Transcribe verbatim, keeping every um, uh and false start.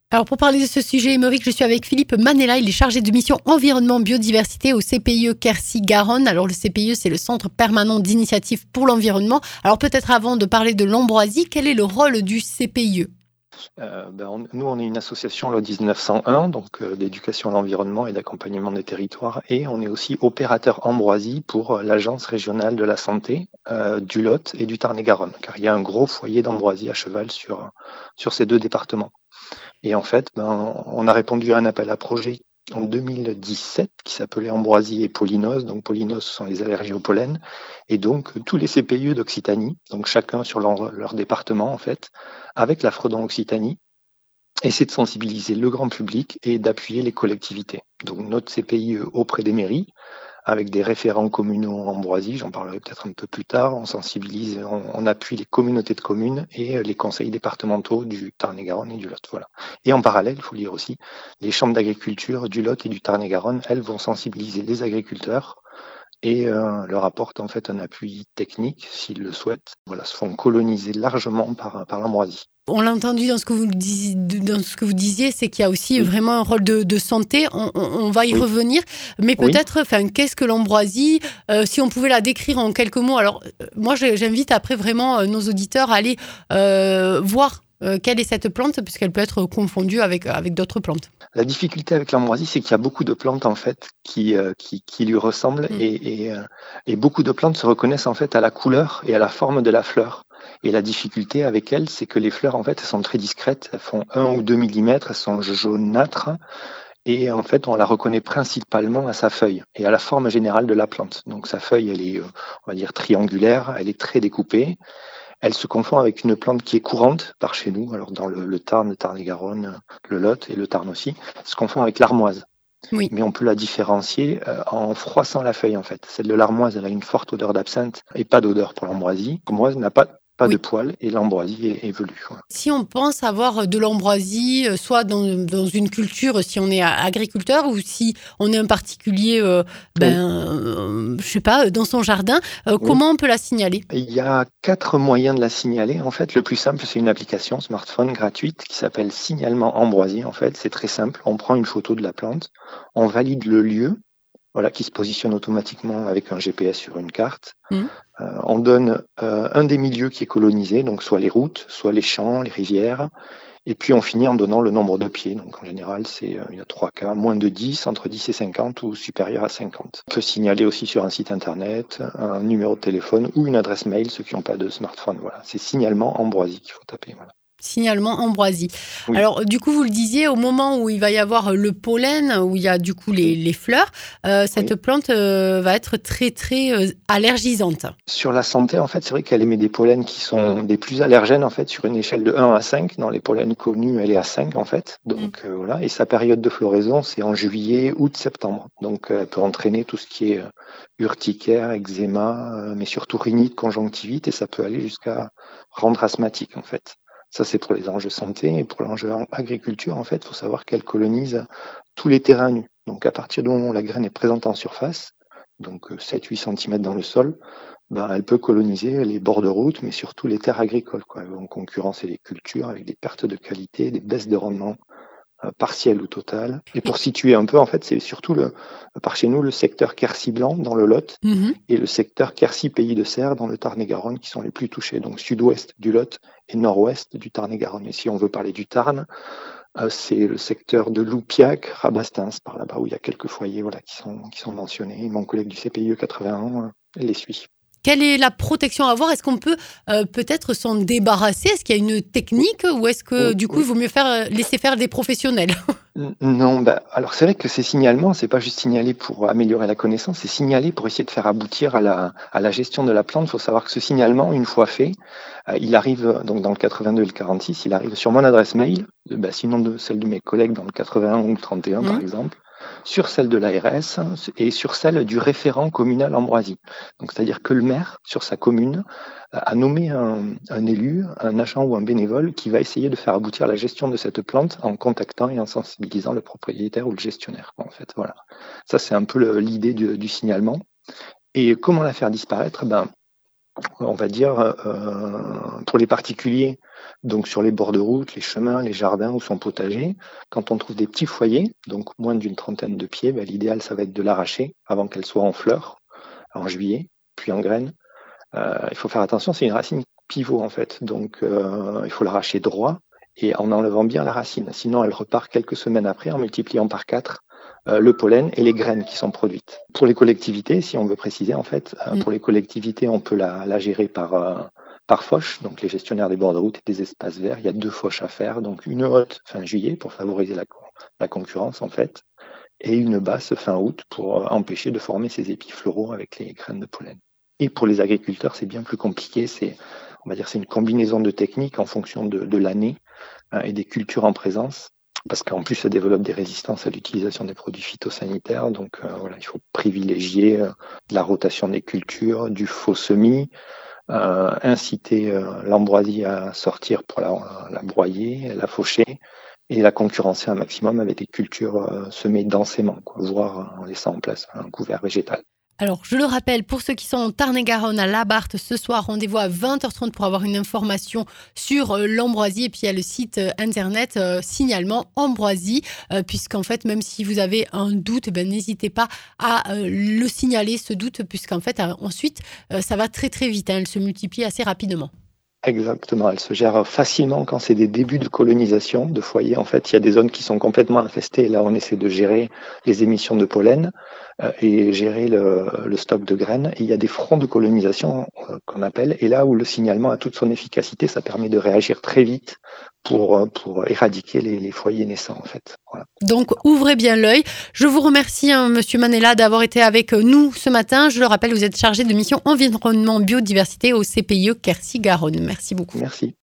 Alors pour parler de ce sujet, Émeric, je suis avec Philippe Manella, il est chargé de mission environnement biodiversité au C P I E Quercy-Garonne. Alors le C P I E, c'est le Centre permanent d'initiative pour l'environnement. Alors peut-être avant de parler de l'ambroisie, quel est le rôle du C P I E ? Euh, ben, on- nous, on est une association loi dix-neuf cent un, donc euh, d'éducation à l'environnement et d'accompagnement des territoires, et on est aussi opérateur ambroisie pour euh, l'Agence régionale de la santé euh, du Lot et du Tarn-et-Garonne, car il y a un gros foyer d'ambroisie à cheval sur, sur ces deux départements. Et en fait, ben, on a répondu à un appel à projet en deux mille dix-sept qui s'appelait Ambroisie et pollinose. Donc pollinose, ce sont les allergies au pollen. Et donc tous les C P I E d'Occitanie, donc chacun sur leur, leur département en fait, avec la Fredon Occitanie, essaie de sensibiliser le grand public et d'appuyer les collectivités. Donc notre C P I E auprès des mairies, avec des référents communaux en ambroisie, j'en parlerai peut-être un peu plus tard, on sensibilise, on, on appuie les communautés de communes et les conseils départementaux du Tarn-et-Garonne et du Lot. Voilà. Et en parallèle, il faut le dire aussi, les chambres d'agriculture du Lot et du Tarn-et-Garonne, elles vont sensibiliser les agriculteurs et euh, leur apportent en fait un appui technique s'ils le souhaitent. Voilà, se font coloniser largement par, par l'ambroisie. On l'a entendu dans ce que vous, disiez, dans ce que vous disiez, c'est qu'il y a aussi Oui. vraiment un rôle de, de santé. On, on, on va y Oui. revenir. Mais Oui. peut-être, enfin, qu'est-ce que l'ambroisie ? euh, Si on pouvait la décrire en quelques mots. Alors, euh, moi, je- j'invite après vraiment euh, nos auditeurs à aller euh, voir euh, quelle est cette plante, puisqu'elle peut être confondue avec, avec d'autres plantes. La difficulté avec l'ambroisie, c'est qu'il y a beaucoup de plantes en fait qui, euh, qui, qui lui ressemblent Mm. et, et, euh, et beaucoup de plantes se reconnaissent en fait à la couleur et à la forme de la fleur. Et la difficulté avec elles, c'est que les fleurs en fait elles sont très discrètes, elles font un ou deux millimètres, elles sont jaunâtres et en fait on la reconnaît principalement à sa feuille et à la forme générale de la plante. Donc sa feuille, elle est, euh, on va dire triangulaire, elle est très découpée. Elle se confond avec une plante qui est courante par chez nous, alors dans le, le Tarn, le Tarn-et-Garonne, le Lot et le Tarn aussi, elle se confond avec l'armoise. Oui. Mais on peut la différencier euh, en froissant la feuille en fait. Celle de l'armoise, elle a une forte odeur d'absinthe et pas d'odeur pour l'ambroisie. L'ambroise n'a pas, pas Oui. de poils et l'ambroisie est, est velue. Voilà. Si on pense avoir de l'ambroisie, euh, soit dans, dans une culture, si on est a- agriculteur, ou si on est un particulier, euh, ben, euh, je sais pas, dans son jardin, euh, Oui. comment on peut la signaler ? Il y a quatre moyens de la signaler. En fait, le plus simple, c'est une application smartphone gratuite qui s'appelle Signalement Ambroisie. En fait, c'est très simple. On prend une photo de la plante, on valide le lieu, voilà, qui se positionne automatiquement avec un G P S sur une carte. Mmh. Euh, on donne euh, un des milieux qui est colonisé, donc soit les routes, soit les champs, les rivières, et puis on finit en donnant le nombre de pieds. Donc en général, c'est euh, il y a trois cas, moins de dix, entre dix et cinquante ou supérieur à cinquante. On peut signaler aussi sur un site internet, un numéro de téléphone ou une adresse mail, ceux qui n'ont pas de smartphone. Voilà, c'est signalement Ambroisie qu'il faut taper. Voilà. Signalement ambroisie. Oui. Alors, du coup, vous le disiez, au moment où il va y avoir le pollen, où il y a du coup les, les fleurs, euh, cette Oui. plante euh, va être très, très euh, allergisante. Sur la santé, en fait, c'est vrai qu'elle émet des pollens qui sont des plus allergènes, en fait, sur une échelle de un à cinq. Dans les pollens connus, elle est à cinq, en fait. Donc, euh, voilà. Et sa période de floraison, c'est en juillet, août, septembre. Donc, euh, elle peut entraîner tout ce qui est euh, urticaire, eczéma, euh, mais surtout rhinite, conjonctivite, et ça peut aller jusqu'à rendre asthmatique, en fait. Ça, c'est pour les enjeux santé. Et pour l'enjeu agriculture, en fait, il faut savoir qu'elle colonise tous les terrains nus. Donc, à partir du moment où la graine est présente en surface, donc sept à huit centimètres dans le sol, ben, elle peut coloniser les bords de route, mais surtout les terres agricoles, quoi. Elle va en concurrencer les cultures avec des pertes de qualité, des baisses de rendement euh, partielles ou totales. Et pour situer un peu, en fait, c'est surtout le, par chez nous le secteur Quercy-Blanc dans le Lot Mmh. et le secteur Quercy-Pays de Serres dans le Tarn-et-Garonne qui sont les plus touchés, donc sud-ouest du Lot et nord-ouest du Tarn-et-Garonne. Et si on veut parler du Tarn, euh, c'est le secteur de Loupiac, Rabastens, par là-bas où il y a quelques foyers voilà, qui, sont, qui sont mentionnés. Et mon collègue du C P I E quatre-vingt-un euh, les suit. Quelle est la protection à avoir ? Est-ce qu'on peut euh, peut-être s'en débarrasser ? Est-ce qu'il y a une technique ou est-ce que Oui, du coup oui. il vaut mieux faire euh, laisser faire des professionnels ? N- Non, bah, alors c'est vrai que ces signalements, c'est pas juste signaler pour améliorer la connaissance, c'est signaler pour essayer de faire aboutir à la, à la gestion de la plante. Il faut savoir que ce signalement, une fois fait, euh, il arrive donc dans le quatre-vingt-deux et le quarante-six, il arrive sur mon adresse mail, euh, bah, sinon de celle de mes collègues dans le quatre-vingt-un ou le trente et un par Mmh. exemple, sur celle de l'A R S et sur celle du référent communal Ambroisie. Donc c'est-à-dire que le maire, sur sa commune, a nommé un, un élu, un agent ou un bénévole qui va essayer de faire aboutir la gestion de cette plante en contactant et en sensibilisant le propriétaire ou le gestionnaire. En fait, voilà. Ça, c'est un peu le- l'idée du, du signalement. Et comment la faire disparaître? Ben, on va dire, euh, pour les particuliers, donc sur les bords de route, les chemins, les jardins ou son potager, quand on trouve des petits foyers, donc moins d'une trentaine de pieds, ben, l'idéal, ça va être de l'arracher avant qu'elle soit en fleurs, en juillet, puis en graines. Euh, il faut faire attention, c'est une racine pivot en fait, donc euh, il faut l'arracher droit et en enlevant bien la racine. Sinon, elle repart quelques semaines après en multipliant par quatre euh, le pollen et les graines qui sont produites. Pour les collectivités, si on veut préciser en fait, euh, Mm. pour les collectivités, on peut la, la gérer par euh, par fauche, donc les gestionnaires des bords de route et des espaces verts. Il y a deux fauches à faire, donc une haute fin juillet pour favoriser la, la concurrence en fait, et une basse fin août pour empêcher de former ces épis floraux avec les graines de pollen. Et pour les agriculteurs, c'est bien plus compliqué. C'est, on va dire, c'est une combinaison de techniques en fonction de, de l'année hein, et des cultures en présence, parce qu'en plus, ça développe des résistances à l'utilisation des produits phytosanitaires. Donc euh, voilà, il faut privilégier euh, la rotation des cultures, du faux semis, euh, inciter euh, l'ambroisie à sortir pour la, la broyer, la faucher, et la concurrencer un maximum avec des cultures euh, semées densément, quoi, voire en laissant en place un couvert végétal. Alors, je le rappelle, pour ceux qui sont en Tarn-et-Garonne, à Labarthe, ce soir, rendez-vous à vingt heures trente pour avoir une information sur euh, l'ambroisie. Et puis, il y a le site euh, internet euh, signalement ambroisie, euh, puisqu'en fait, même si vous avez un doute, ben, n'hésitez pas à euh, le signaler, ce doute, puisqu'en fait, euh, ensuite, euh, ça va très très vite. Hein, elle se multiplie assez rapidement. Exactement, elle se gère facilement quand c'est des débuts de colonisation de foyers. En fait, il y a des zones qui sont complètement infestées. Là, on essaie de gérer les émissions de pollen euh, et gérer le, le stock de graines. Et il y a des fronts de colonisation euh, qu'on appelle. Et là où le signalement a toute son efficacité, ça permet de réagir très vite pour, pour éradiquer les, les foyers naissants, en fait. Voilà. Donc, ouvrez bien l'œil. Je vous remercie, hein, Monsieur Manella, d'avoir été avec nous ce matin. Je le rappelle, vous êtes chargé de mission environnement biodiversité au C P I E Quercy-Garonne. Merci beaucoup. Merci.